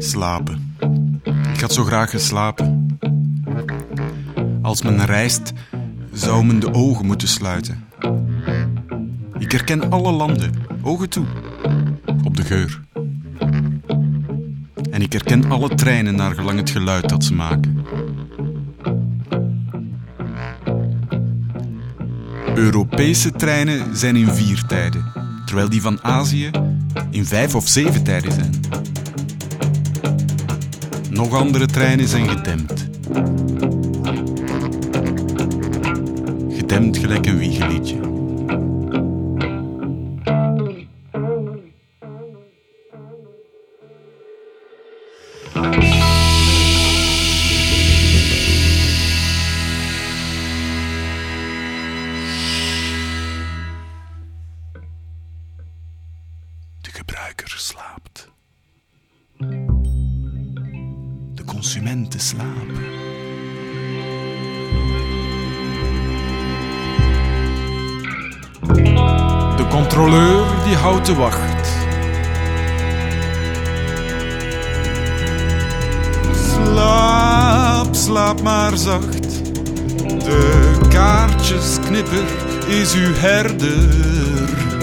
Slapen. Ik had zo graag geslapen. Als men reist, zou men de ogen moeten sluiten. Ik herken alle landen, ogen toe, op de geur. En ik herken alle treinen naar gelang het geluid dat ze maken. Europese treinen zijn in 4 tijden, terwijl die van Azië in 5 of 7 tijden zijn. Nog andere treinen zijn gedempt. Gedempt gelijk een wiegeliedje. De gebruiker slaapt. De consumenten slapen. De controleur die houdt de wacht. Slaap, slaap maar zacht. De kaartjesknipper is uw herder.